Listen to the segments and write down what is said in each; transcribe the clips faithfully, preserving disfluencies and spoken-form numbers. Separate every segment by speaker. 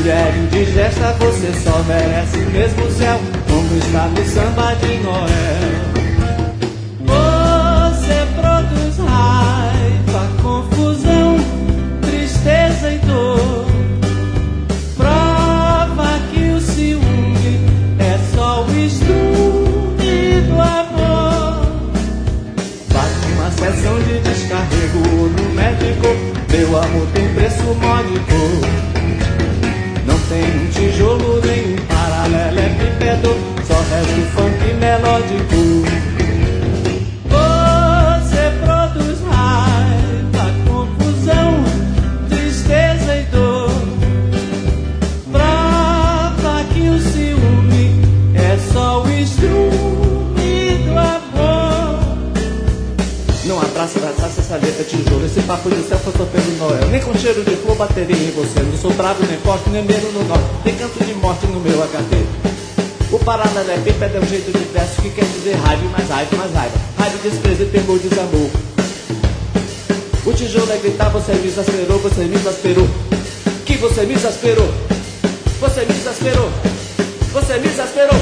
Speaker 1: Mulher indigesta, você só merece mesmo o céu, como está no samba de Noel. Você produz raiva, confusão, tristeza e dor. Prova que o ciúme é só o estrume do amor. Faz uma sessão de descarrego no médico, meu amor tem preço módico. Não tem um tijolo, nem um paralelepípedo, só resta o funk melódico. Você produz raiva, confusão, tristeza e dor. Prova que o ciúme é só o estrume do amor. Não há praça da taça, essa letra tijolo, esse papo de céu foi pelo Noel. Nem com cheiro de flor bateria em você. Não sou bravo, nem forte, nem medo no norte. Tem canto de morte no meu H D. O paralelepípedo é um jeito de verso que quer dizer raiva, mais raiva, mais raiva. Raiva, desprezo e temor, desamor. O tijolo é gritar, você me exasperou, você me exasperou. Que você me exasperou. Você me exasperou. Você me exasperou.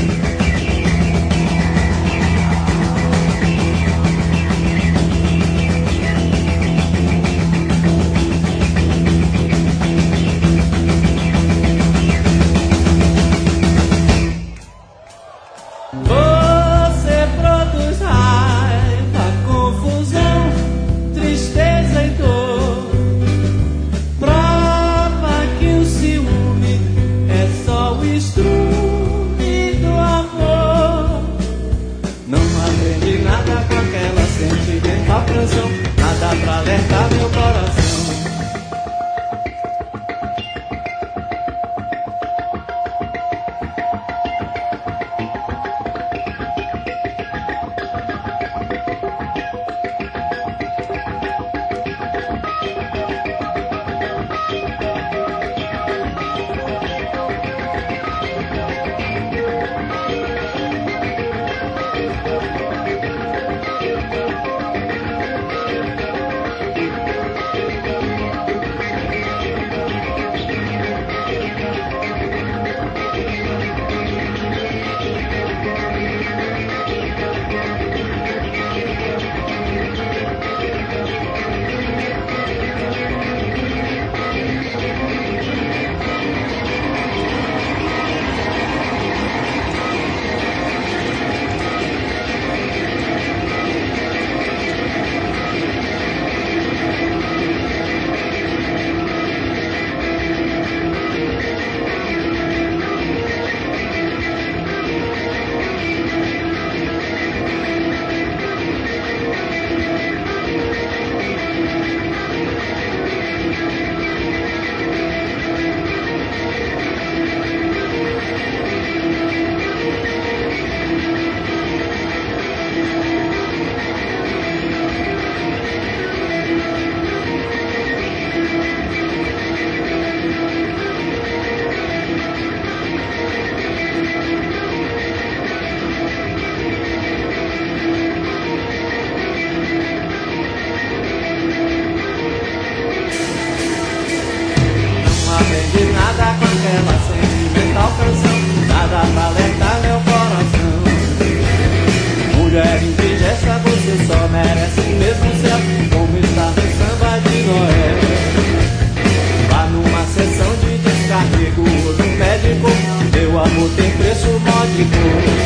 Speaker 1: Nada pra alertar meu coração. Nada com aquela sentimental canção, nada pra alertar meu coração. Mulher indigesta, você só merece mesmo o céu, como está no samba de Noel. Vá numa sessão de descarrego no médico, meu amor tem preço módico.